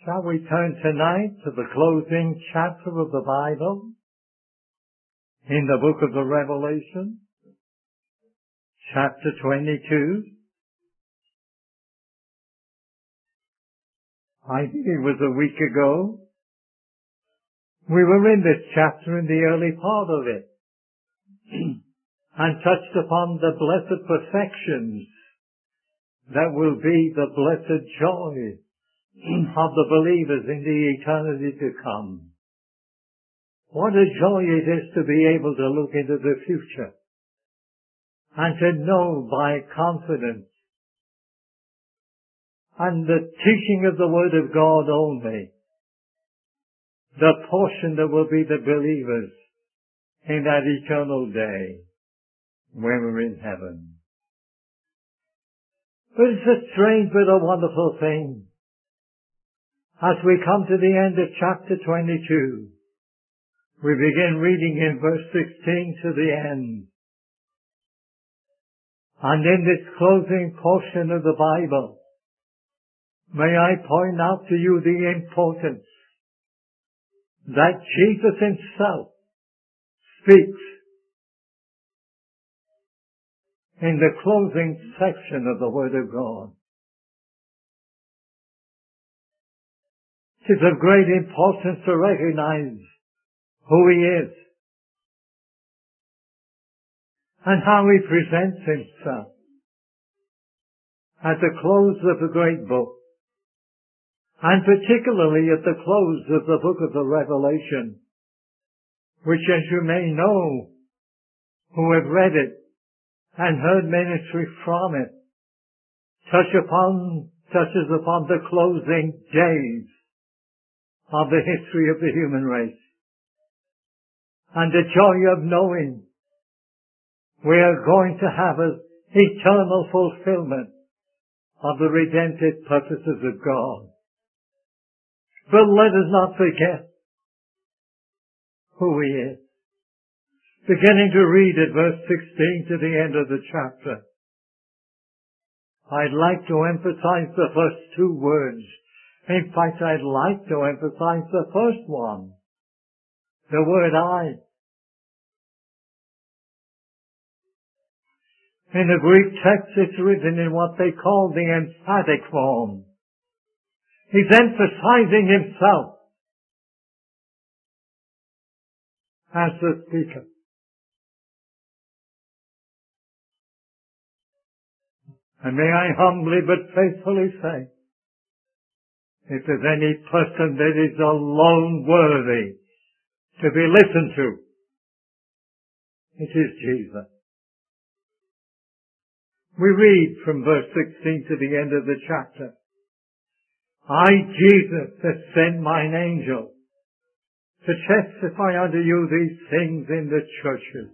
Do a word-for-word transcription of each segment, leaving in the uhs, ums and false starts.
Shall we turn tonight to the closing chapter of the Bible in the book of the Revelation, chapter twenty-two. I think it was a week ago. We were in this chapter in the early part of it and touched upon the blessed perfections that will be the blessed joy of the believers in the eternity to come. What a joy it is to be able to look into the future and to know by confidence and the teaching of the Word of God only the portion that will be the believers in that eternal day when we're in heaven. But it's a strange but a wonderful thing. As we come to the end of chapter twenty-two, we begin reading in verse sixteen to the end. And in this closing portion of the Bible, may I point out to you the importance that Jesus himself speaks in the closing section of the Word of God. It is of great importance to recognize who he is and how he presents himself at the close of the great book, and particularly at the close of the book of the Revelation, which, as you may know, who have read it and heard ministry from it, touch upon, touches upon the closing days of the history of the human race, and the joy of knowing we are going to have an eternal fulfillment of the redemptive purposes of God. But let us not forget who he is. Beginning to read at verse sixteen to the end of the chapter, I'd like to emphasize the first two words. In fact, I'd like to emphasize the first one, the word I. In the Greek text, it's written in what they call the emphatic form. He's emphasizing himself as the speaker. And may I humbly but faithfully say, if there's any person that is alone worthy to be listened to, it is Jesus. We read from verse sixteen to the end of the chapter, I, Jesus, have sent mine angel to testify unto you these things in the churches.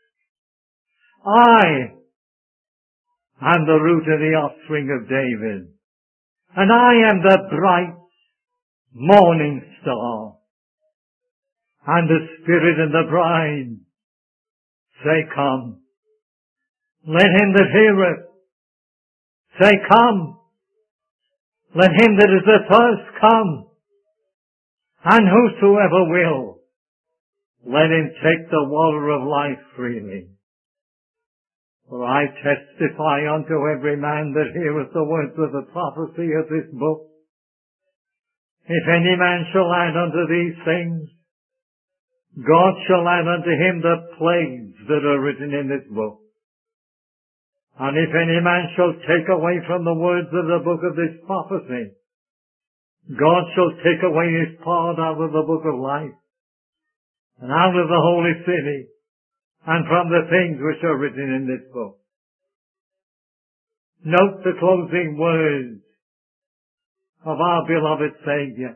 I am the root and the offspring of David, and I am the bright morning star. And the Spirit and the bride say, come. Let him that heareth say, come. Let him that is athirst come. And whosoever will, let him take the water of life freely. For I testify unto every man that heareth the words of the prophecy of this book. If any man shall add unto these things, God shall add unto him the plagues that are written in this book. And if any man shall take away from the words of the book of this prophecy, God shall take away his part out of the book of life, and out of the holy city, and from the things which are written in this book. Note the closing words of our beloved Savior.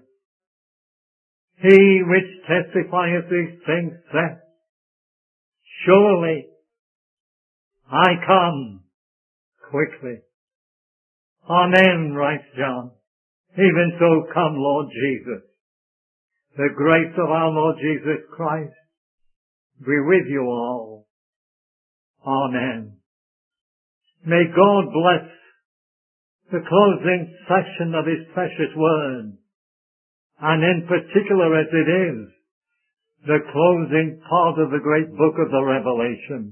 He which testifieth these things saith, surely I come quickly. Amen, writes John. Even so come, Lord Jesus. The grace of our Lord Jesus Christ be with you all. Amen. May God bless the closing section of his precious word and in particular as it is the closing part of the great book of the Revelation.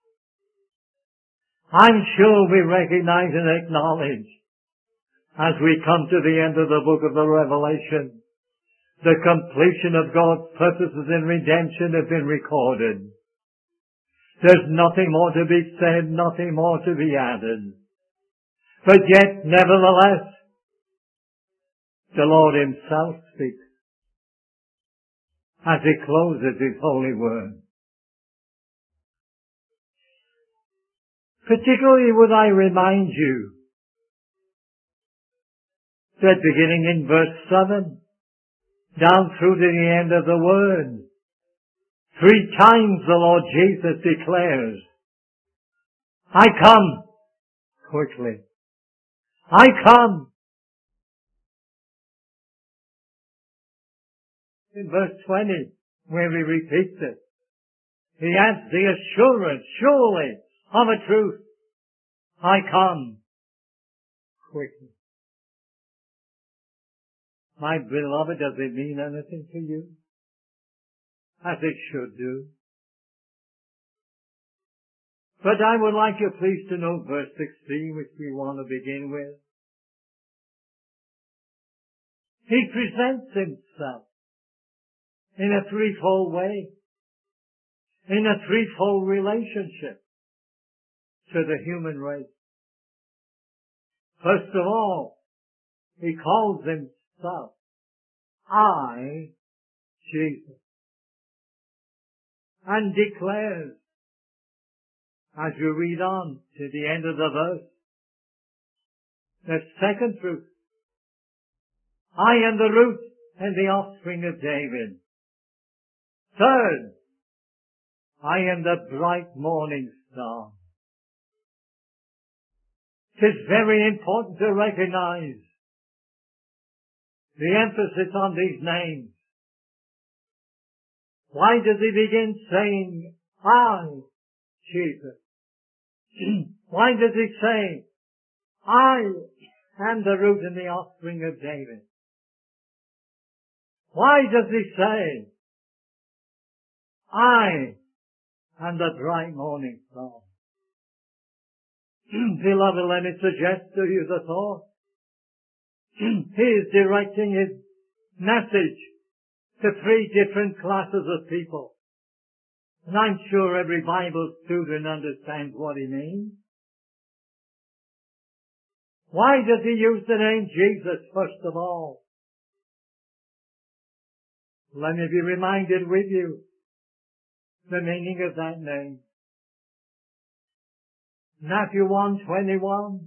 I'm sure we recognize and acknowledge as we come to the end of the book of the Revelation, the completion of God's purposes in redemption have been recorded. There's nothing more to be said, nothing more to be added. But yet, nevertheless, the Lord Himself speaks as He closes His holy word. Particularly would I remind you that beginning in verse seven, down through to the end of the word, three times the Lord Jesus declares, I come quickly. I come. In verse twenty, where he repeats it, he adds the assurance, surely, of a truth. I come quickly. My beloved, does it mean anything to you? As it should do. But I would like you please to note verse sixteen, which we want to begin with. He presents Himself in a threefold way, in a threefold relationship to the human race. First of all, He calls Himself, I, Jesus, and declares, as you read on to the end of the verse, the second truth, I am the root and the offspring of David. Third, I am the bright morning star. It is very important to recognize the emphasis on these names. Why does He begin saying, I, Jesus? Why does He say, I am the root and the offspring of David? Why does He say, I am the bright morning star? Beloved, let me suggest to you the thought. He is directing His message to three different classes of people. And I'm sure every Bible student understands what He means. Why does He use the name Jesus first of all? Let me be reminded with you the meaning of that name. Matthew one twenty-one.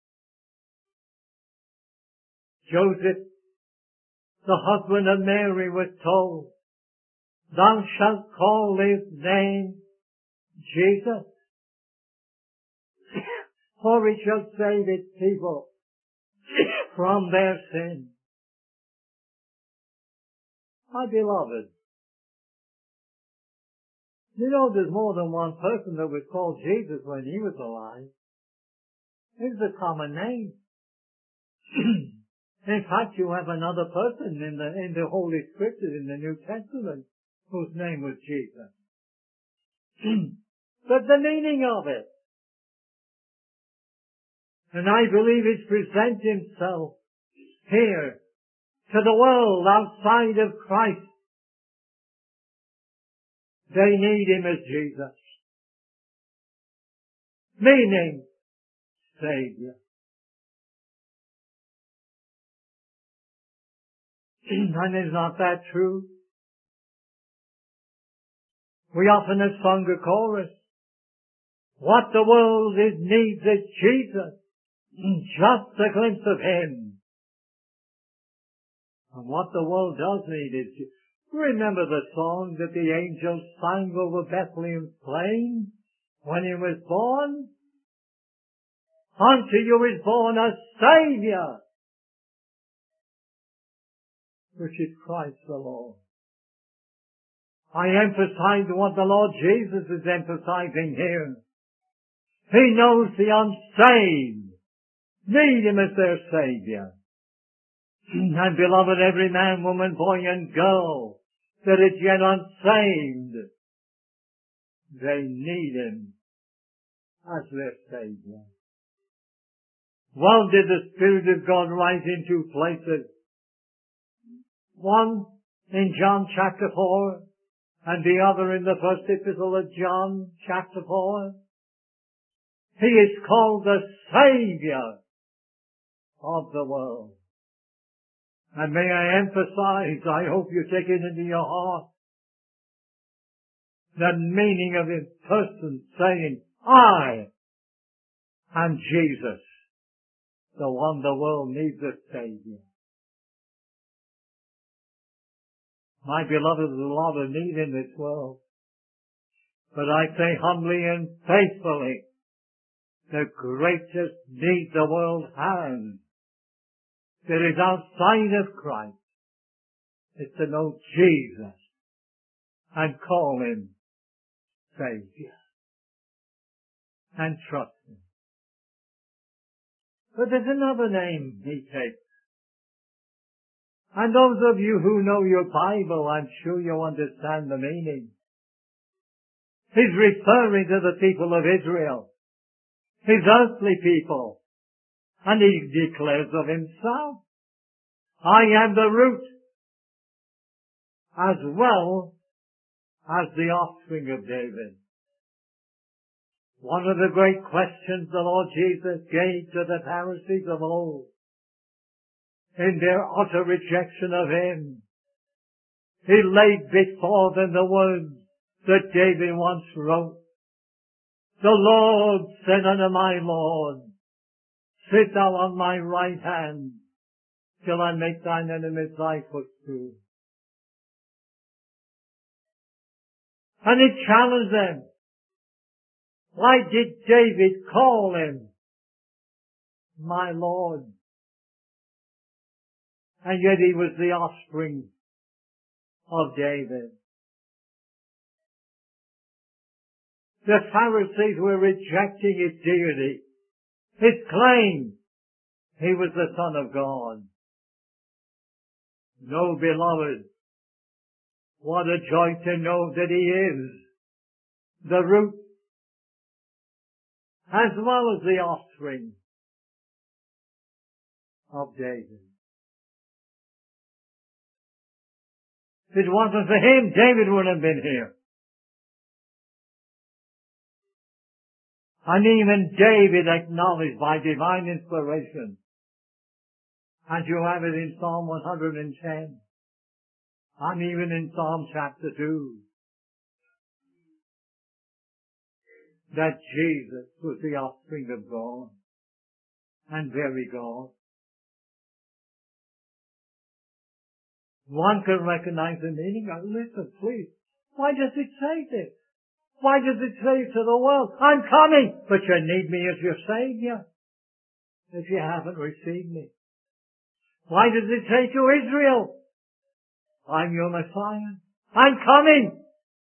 Joseph, the husband of Mary, was told, thou shalt call his name Jesus, for he shall save its people from their sin. My beloved, you know there's more than one person that was called Jesus when he was alive. It's a common name. In fact, you have another person in the, in the Holy Scriptures in the New Testament whose name was Jesus. But the meaning of it, and I believe He's present Himself here to the world outside of Christ. They need Him as Jesus, meaning Savior. And is not that true? We often have sung a chorus. What the world is needs is Jesus, just a glimpse of Him. And what the world does need is Jesus. Remember the song that the angels sang over Bethlehem's plain when He was born? Unto you is born a Saviour, which is Christ the Lord. I emphasize what the Lord Jesus is emphasizing here. He knows the unsaved need Him as their Saviour. And beloved, every man, woman, boy and girl that is yet unsaved, they need Him as their Savior. Well, did the Spirit of God rise in two places? One in John chapter four, and the other in the first epistle of John chapter four. He is called the Savior of the world. And may I emphasize, I hope you take it into your heart, the meaning of His person saying, I am Jesus, the one the world needs a Savior. My beloved, there's a lot of need in this world. But I say humbly and faithfully, the greatest need the world has that is outside of Christ is to know Jesus and call Him Savior and trust Him. But there's another name He takes. And those of you who know your Bible, I'm sure you understand the meaning. He's referring to the people of Israel, His earthly people. And He declares of Himself, I am the root as well as the offspring of David. One of the great questions the Lord Jesus gave to the Pharisees of old, in their utter rejection of Him, He laid before them the words that David once wrote. The Lord said unto my Lord, sit thou on my right hand, till I make thine enemies thy footstool. And He challenged them. Why did David call Him my Lord? And yet He was the offspring of David. The Pharisees were rejecting His deity, His claim He was the Son of God. No, beloved, what a joy to know that He is the root as well as the offspring of David. If it wasn't for Him, David wouldn't have been here. And even David acknowledged by divine inspiration, and you have it in Psalm one hundred ten, and even in Psalm chapter two, that Jesus was the offspring of God, and very God. One can recognize the meaning. Now, listen, please. Why does it say this? Why does it say to the world, I'm coming, but you need me as your Savior if you haven't received me? Why does it say to Israel, I'm your Messiah, I'm coming?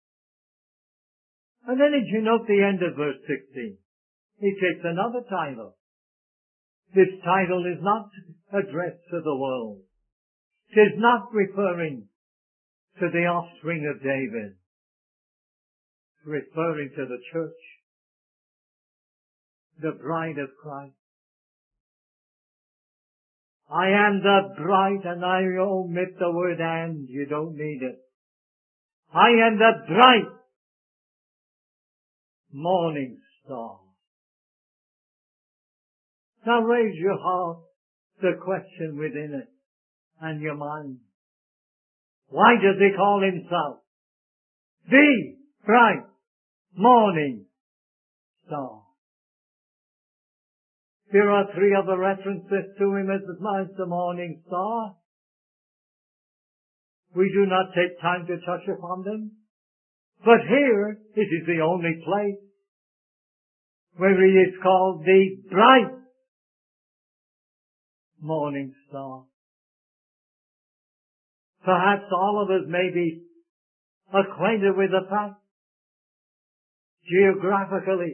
And then did you note the end of verse sixteen? He takes another title. This title is not addressed to the world. It is not referring to the offspring of David. It's referring to the church, the bride of Christ. I am the bride, and I omit the word and. You don't need it. I am the bright morning star. Now raise your heart, the question within it, and your mind. Why does He call Himself the bright morning star? There are three other references to Him as the morning star. We do not take time to touch upon them. But here, it is the only place where He is called the bright morning star. Perhaps all of us may be acquainted with the fact, geographically,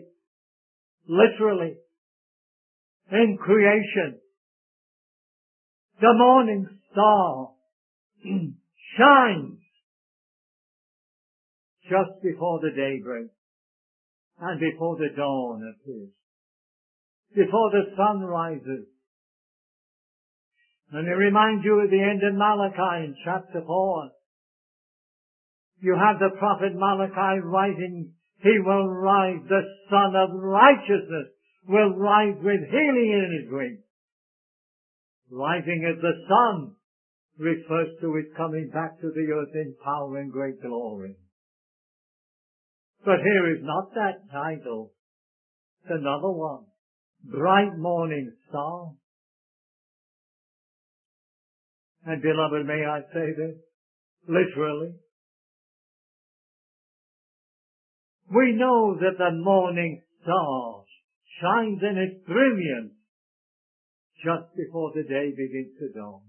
literally, in creation, the morning star shines just before the daybreak and before the dawn appears, before the sun rises. And I remind you at the end of Malachi in chapter four, you have the prophet Malachi writing, he will rise, the Son of Righteousness will rise with healing in his wings. Rising as the sun refers to his coming back to the earth in power and great glory. But here is not that title. It's another one. Bright morning star. And beloved, may I say this literally? We know that the morning star shines in its brilliance just before the day begins to dawn.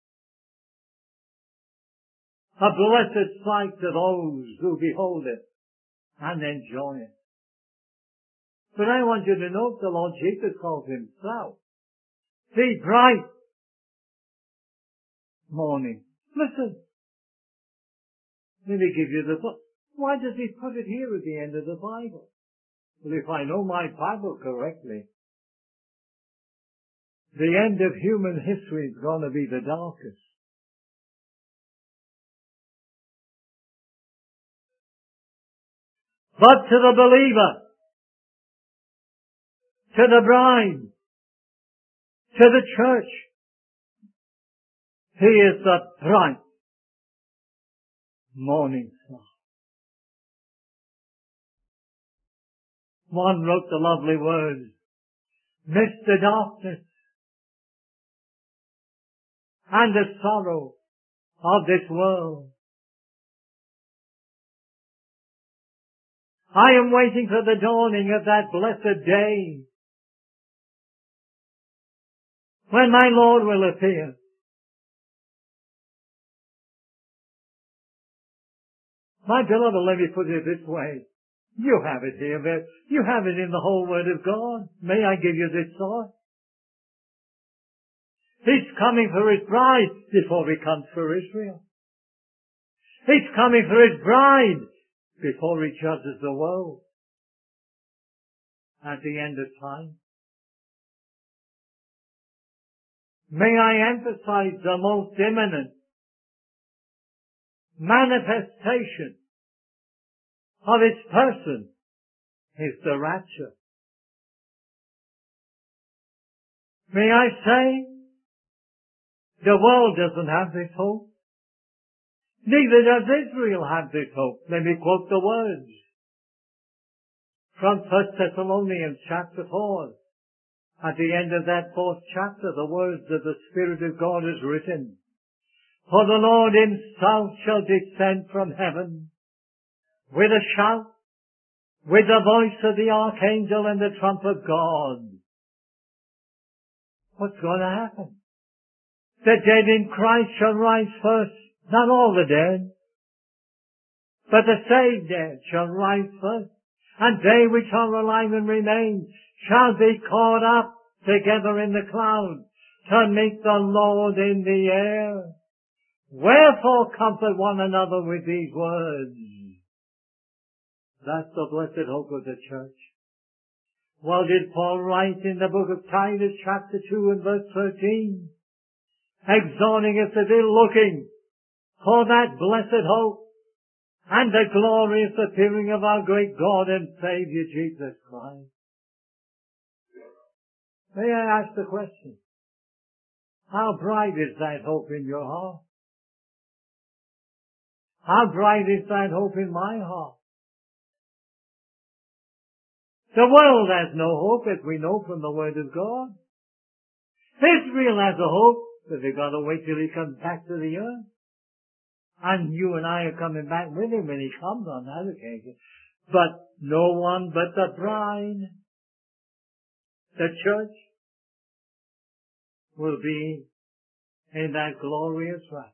A blessed sight to those who behold it and enjoy it. But I want you to note the Lord Jesus calls himself the bright morning. Listen. Let me give you the thought. Why does he put it here at the end of the Bible? Well, if I know my Bible correctly, the end of human history is going to be the darkest. But to the believer, to the bride, to the church, he is the bright morning star. One wrote the lovely words, "Midst the darkness and the sorrow of this world, I am waiting for the dawning of that blessed day when my Lord will appear. My beloved, let me put it this way. You have it here. You have it in the whole Word of God. May I give you this thought? He's coming for his bride before he comes for Israel. He's coming for his bride before he judges the world at the end of time. May I emphasize the most imminent manifestation of his person is the rapture. May I say, the world doesn't have this hope. Neither does Israel have this hope. Let me quote the words from First Thessalonians chapter four. At the end of that fourth chapter, the words of the Spirit of God is written, "For the Lord himself shall descend from heaven with a shout, with the voice of the archangel and the trump of God." What's going to happen? The dead in Christ shall rise first. Not all the dead, but the saved dead shall rise first. And they which are alive and remain shall be caught up together in the clouds to meet the Lord in the air. Wherefore comfort one another with these words. That's the blessed hope of the church. Well, did Paul write in the book of Titus chapter two and verse thirteen, exhorting us to be looking for that blessed hope and the glorious appearing of our great God and Savior Jesus Christ. May I ask the question, how bright is that hope in your heart? How bright is that hope in my heart? The world has no hope, as we know from the Word of God. Israel has a hope, but they've got to wait till he comes back to the earth. And you and I are coming back with him when he comes on that occasion. But no one but the bride, the church, will be in that glorious rapture.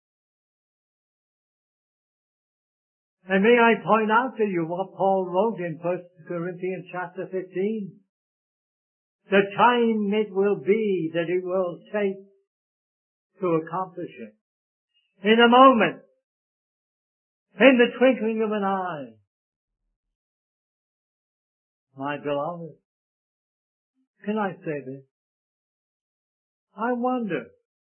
And may I point out to you what Paul wrote in First Corinthians chapter fifteen. The time it will be that it will take to accomplish it. In a moment, in the twinkling of an eye. My beloved, can I say this? I wonder,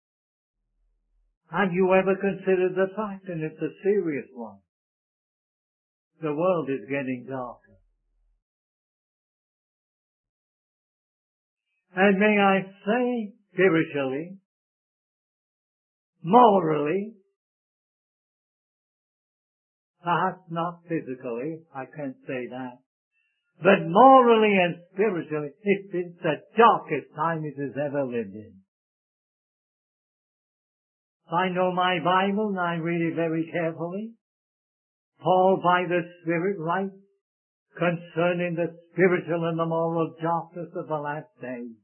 have you ever considered the fact, and it's a serious one, the world is getting darker. And may I say, spiritually, morally, perhaps not physically, I can't say that, but morally and spiritually, it's the darkest time it has ever lived in. I know my Bible and I read it very carefully. Paul, by the Spirit, writes concerning the spiritual and the moral darkness of the last days.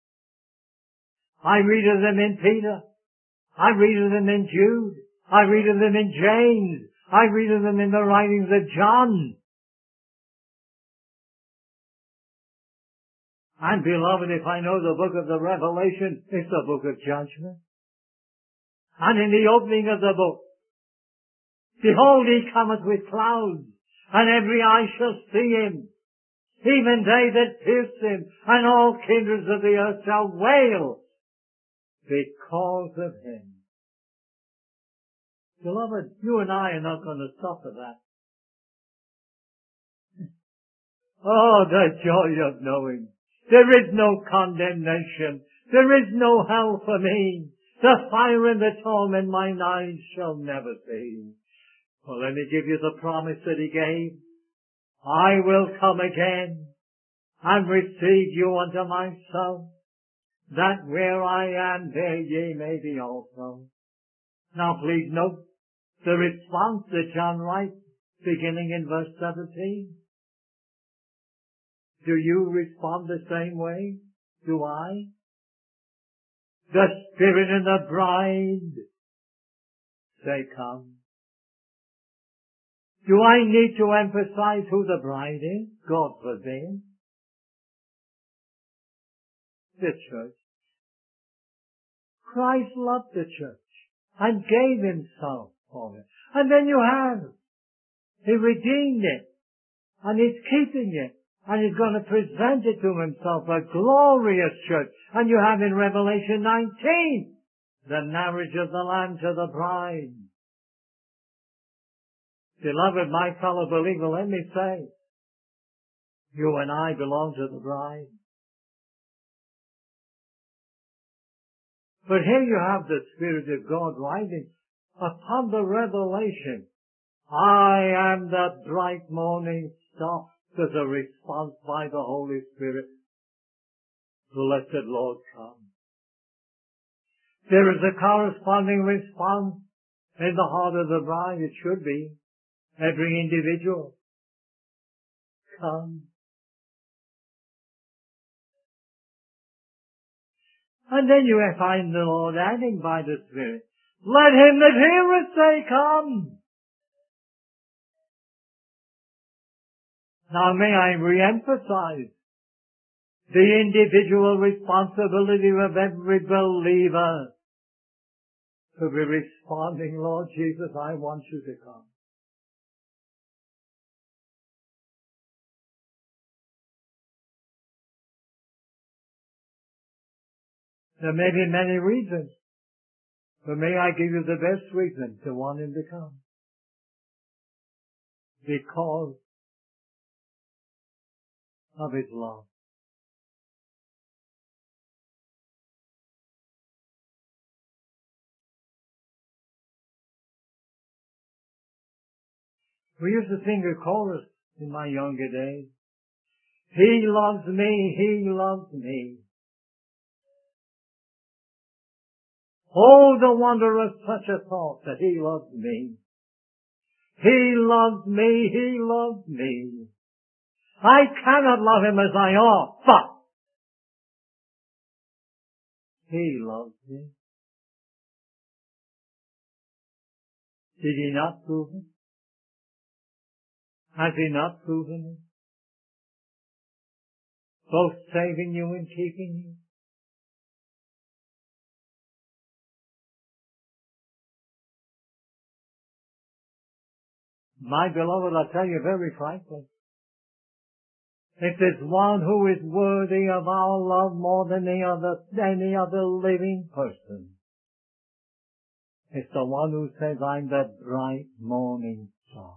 I read of them in Peter. I read of them in Jude. I read of them in James. I read of them in the writings of John. And beloved, if I know the book of the Revelation, it's the book of judgment. And in the opening of the book, behold, he cometh with clouds, and every eye shall see him, even they that pierced him, and all kindreds of the earth shall wail because of him. Beloved, you and I are not going to suffer that. Oh, the joy of knowing there is no condemnation. There is no hell for me. The fire and the torment mine eyes shall never see. Well, let me give you the promise that he gave. I will come again and receive you unto myself, that where I am, there ye may be also. Now please note the response that John writes, beginning in verse seventeen. Do you respond the same way? Do I? The Spirit and the bride say, come. Do I need to emphasize who the bride is? God forbid. The church. Christ loved the church and gave himself for it. And then you have, he redeemed it, and he's keeping it, and he's going to present it to himself, a glorious church. And you have in Revelation nineteen, the marriage of the Lamb to the bride. Beloved, my fellow believer, let me say, you and I belong to the bride. But here you have the Spirit of God writing upon the revelation. I am the bright morning star. There's a response by the Holy Spirit. Blessed Lord, come. There is a corresponding response in the heart of the bride. It should be. Every individual. Come. And then you find the Lord adding by the Spirit, let him that heareth say, come. Now may I re-emphasize the individual responsibility of every believer to be responding, Lord Jesus, I want you to come. There may be many reasons, but may I give you the best reason to want him to come? Because of his love. We used to sing a chorus in my younger days. He loves me, he loves me. Oh, the wonder of such a thought that he loves me. He loves me, he loves me. I cannot love him as I ought, but he loves me. Did he not prove it? Has he not proven it? Both saving you and keeping you? My beloved, I tell you very frankly, if there's one who is worthy of our love more than any other, any other living person, it's the one who says, I'm the bright morning star.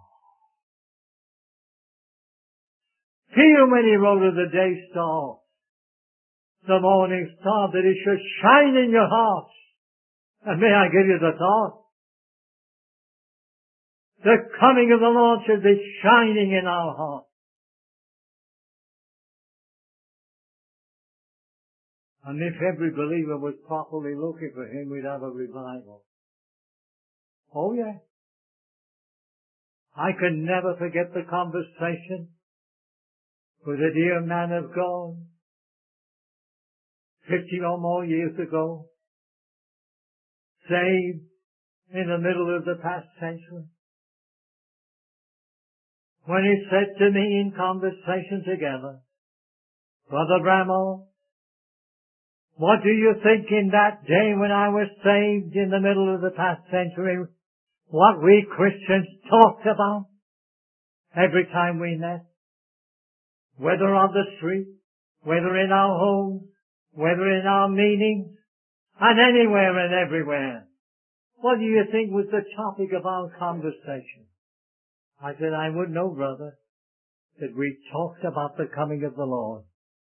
Peter, when he wrote of the day star, the morning star, that it should shine in your hearts. And may I give you the thought? The coming of the Lord should be shining in our hearts. And if every believer was properly looking for Him, we'd have a revival. Oh yeah. I can never forget the conversation with a dear man of God, fifty or more years ago, saved in the middle of the past century, when he said to me in conversation together, Brother Bramall, what do you think in that day when I was saved in the middle of the past century, what we Christians talked about every time we met? Whether on the street, whether in our homes, whether in our meetings, and anywhere and everywhere. What do you think was the topic of our conversation? I said, I would know, brother, that we talked about the coming of the Lord.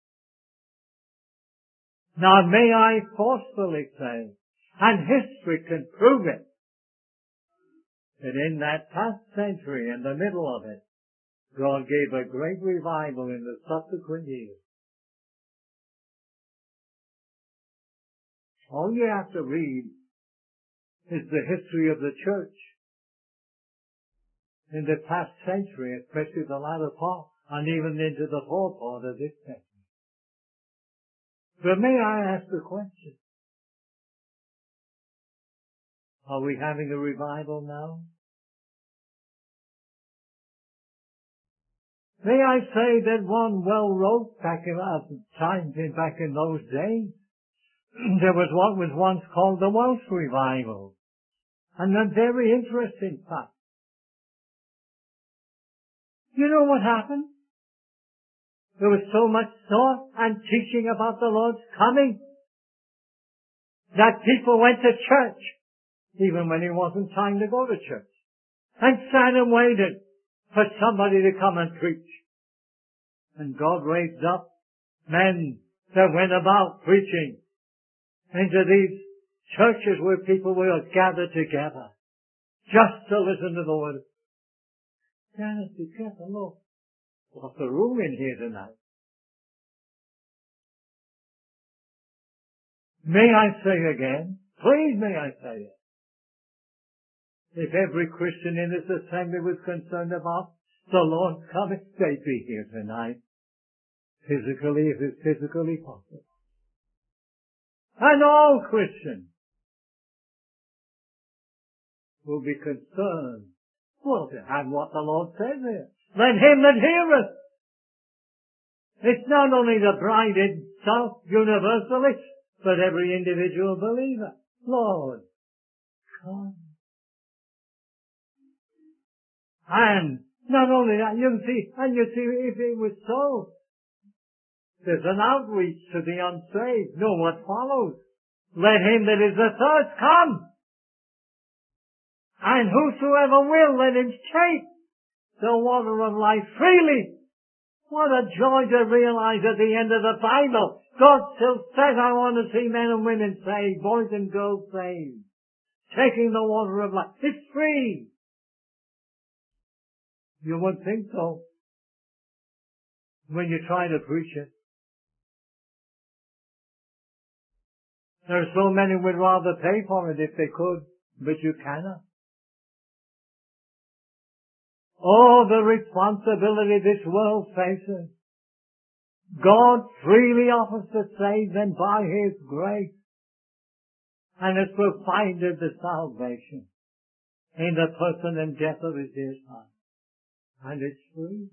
Now may I forcefully say, and history can prove it, that in that past century, in the middle of it, God gave a great revival in the subsequent years. All you have to read is the history of the church in the past century, especially the latter part, and even into the fourth part of this century. But may I ask the question, are we having a revival now? May I say that one well wrote back in uh, times, back in those days, there was what was once called the Welsh revival, and a very interesting fact. You know what happened? There was so much thought and teaching about the Lord's coming that people went to church, even when it wasn't time to go to church, and sat and waited for somebody to come and preach. And God raised up men that went about preaching into these churches where people were gathered together just to listen to the word. Dennis, be careful, look. What's the room in here tonight? May I say again, please may I say it, if every Christian in this assembly was concerned about the Lord's coming, they'd be here tonight, physically, if it's physically possible. And all Christians will be concerned, well, to have what the Lord says here. Let him that heareth. It's not only the bride itself universally, but every individual believer. Lord, come. And not only that, you can see, and you see, if it was so, there's an outreach to the unsaved. Know what follows. Let him that is athirst come. And whosoever will, let him take the water of life freely. What a joy to realize at the end of the Bible, God still says, I want to see men and women saved, boys and girls saved. Taking the water of life. It's free. You wouldn't think so when you try to preach it. There are so many who would rather pay for it if they could, but you cannot. Oh, the responsibility this world faces. God freely offers to save them by His grace, and has provided the salvation in the person and death of His dear Son. And it's free.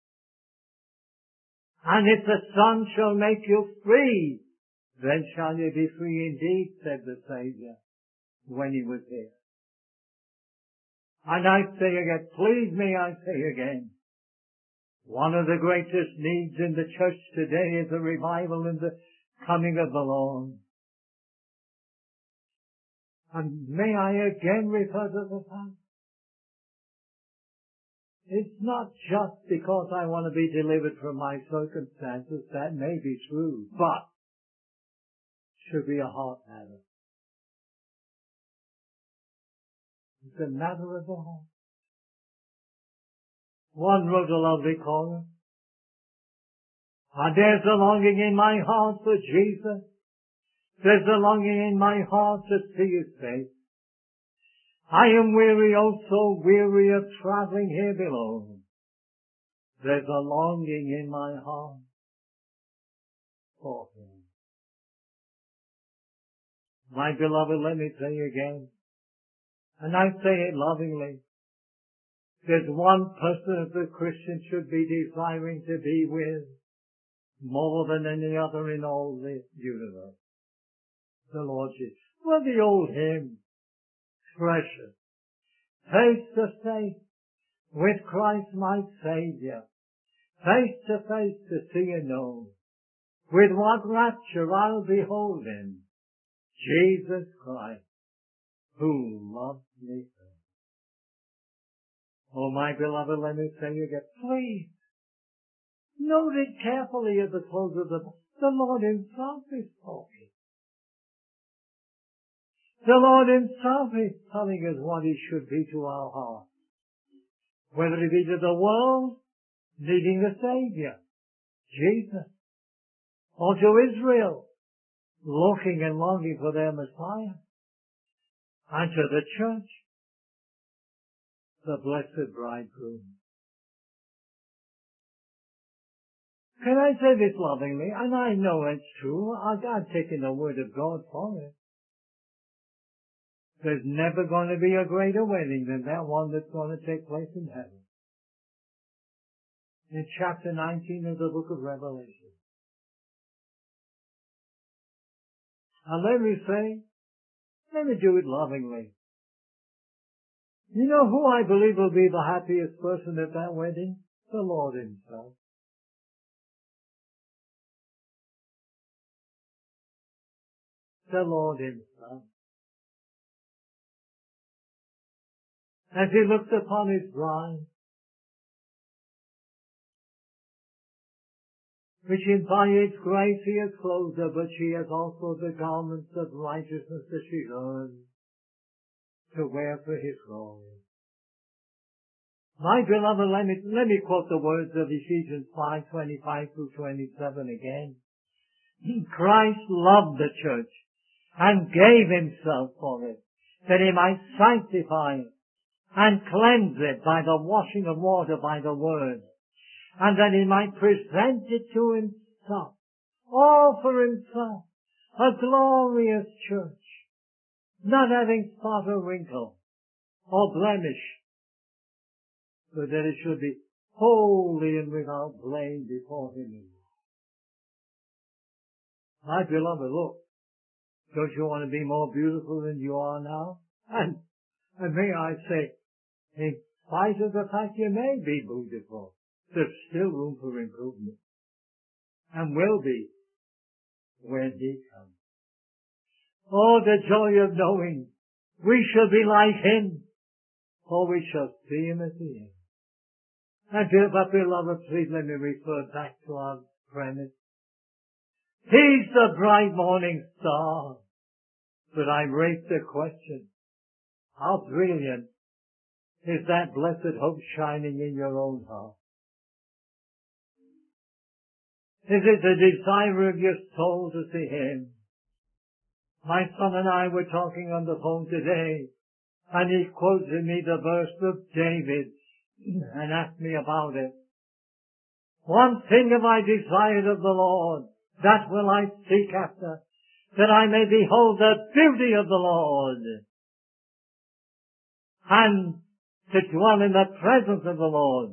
And if the Son shall make you free, then shall you be free indeed, said the Savior when He was here. And I say again, please me, I say again, one of the greatest needs in the church today is a revival in the coming of the Lord. And may I again refer to the fact, it's not just because I want to be delivered from my circumstances. That may be true, but it should be a heart matter. It's a matter of the heart. One wrote a lovely chorus. And there's a longing in my heart for Jesus. There's a longing in my heart to see His face. I am weary, oh so weary of traveling here below. There's a longing in my heart for Him. My beloved, let me say again, and I say it lovingly, there's one person that the Christian should be desiring to be with more than any other in all the universe. The Lord Jesus. Well, the old hymn, precious, face to face with Christ my Savior, face to face to see and know, with what rapture I'll behold Him, Jesus Christ, who loves me so. Oh, my beloved, let me say again, please, note it carefully at the close of the, the Lord Himself is talking. The Lord Himself is telling us what He should be to our hearts. Whether it be to the world needing a Savior, Jesus, or to Israel looking and longing for their Messiah, and to the church, the blessed bridegroom. Can I say this lovingly? And I know it's true. I've taken the word of God for it. There's never going to be a greater wedding than that one that's going to take place in heaven. In chapter nineteen of the book of Revelation. And let me say, let me do it lovingly. You know who I believe will be the happiest person at that wedding? The Lord Himself. The Lord Himself. As He looks upon His bride, which in by His grace He has clothed her, but she has also the garments of righteousness that she earned to wear for His glory. My beloved, let me, let me quote the words of Ephesians five, twenty-five through twenty-seven again. Christ loved the church and gave Himself for it, that He might sanctify it and cleanse it by the washing of water by the word, and that He might present it to Himself, all for Himself, a glorious church, not having spot or wrinkle or blemish, but that it should be holy and without blame before Him. My beloved, look, don't you want to be more beautiful than you are now? And, and may I say, in spite of the fact you may be beautiful, there's still room for improvement. And will be when He comes. Oh, the joy of knowing we shall be like Him, for we shall see Him at the end. And dear but beloved, please let me refer back to our premise. He's the bright morning star. But I raise the question, how brilliant is that blessed hope shining in your own heart? Is it the desire of your soul to see Him? My son and I were talking on the phone today, and he quoted me the verse of David and asked me about it. One thing have I desired of the Lord, that will I seek after, that I may behold the beauty of the Lord, and to dwell in the presence of the Lord,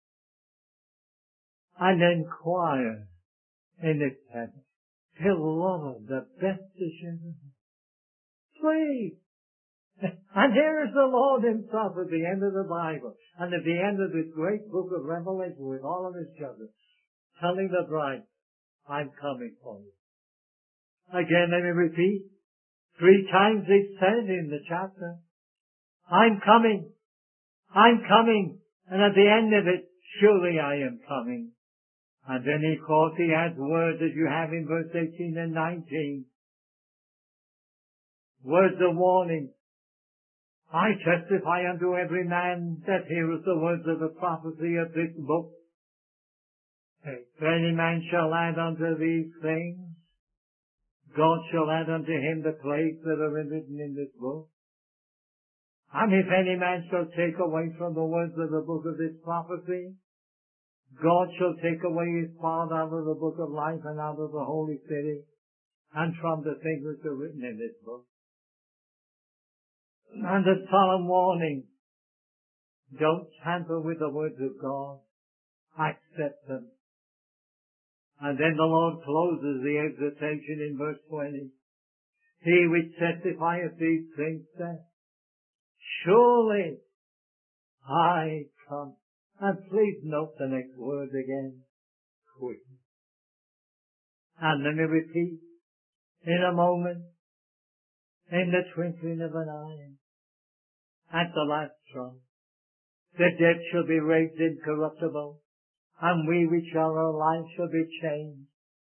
and inquire in His heaven. Beloved, the best is in Him. Please, And here is the Lord himself at the end of the Bible and at the end of this great book of Revelation with all of his judges, telling the bride, I'm coming for you. Again, let me repeat. Three times it said in the chapter, I'm coming. I'm coming. And at the end of it, surely I am coming. And then he course he adds words that you have in verse eighteen and nineteen. Words of warning. I testify unto every man that heareth the words of the prophecy of this book. If any man shall add unto these things, God shall add unto him the plagues that are written in this book. And if any man shall take away from the words of the book of this prophecy, God shall take away his part out of the book of life and out of the holy city and from the things which are written in this book. And a solemn warning, don't tamper with the words of God. Accept them. And then the Lord closes the exhortation in verse twenty. He which testifieth these things saith, surely I come. And please note the next word again. Quick. And let me repeat, in a moment, in the twinkling of an eye, at the last trump, the dead shall be raised incorruptible, and we which are alive shall be changed,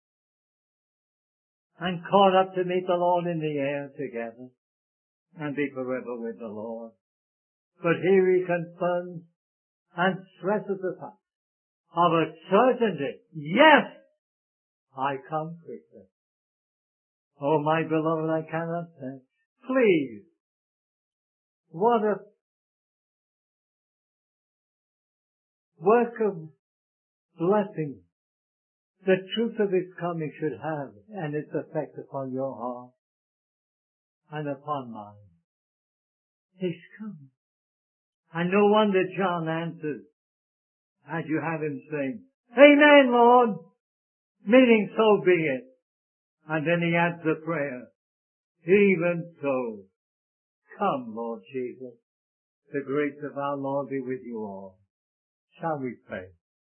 and caught up to meet the Lord in the air together, and be forever with the Lord. But here he confirms and stresses the fact of a certainty. Yes, I come quickly. Oh, my beloved, I cannot say. Please, what a work of blessing the truth of his coming should have and its effect upon your heart and upon mine. He's coming. And no wonder John answers, as you have him saying, Amen, Lord, meaning so be it. And then he adds the prayer, even so, come, Lord Jesus. The grace of our Lord be with you all. Shall we pray?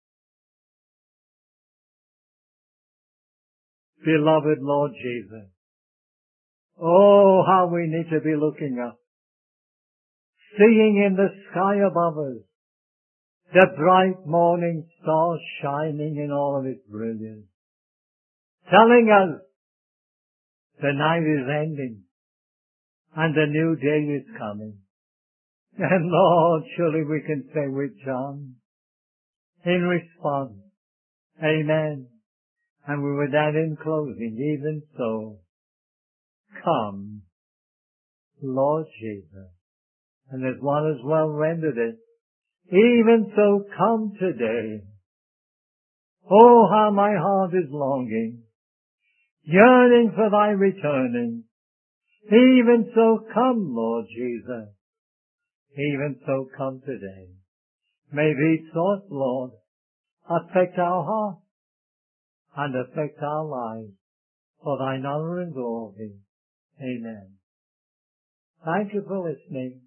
Beloved Lord Jesus, oh, how we need to be looking up, seeing in the sky above us the bright morning star shining in all of its brilliance, telling us the night is ending and the new day is coming. And Lord, surely we can say with John, in response, Amen. And we would add in closing, even so, come, Lord Jesus. And as one has well rendered it, even so come today. Oh, how my heart is longing, yearning for thy returning. Even so come, Lord Jesus. Even so come today. May these thoughts, Lord, affect our hearts and affect our lives for thine honor and glory. Amen. Thank you for listening.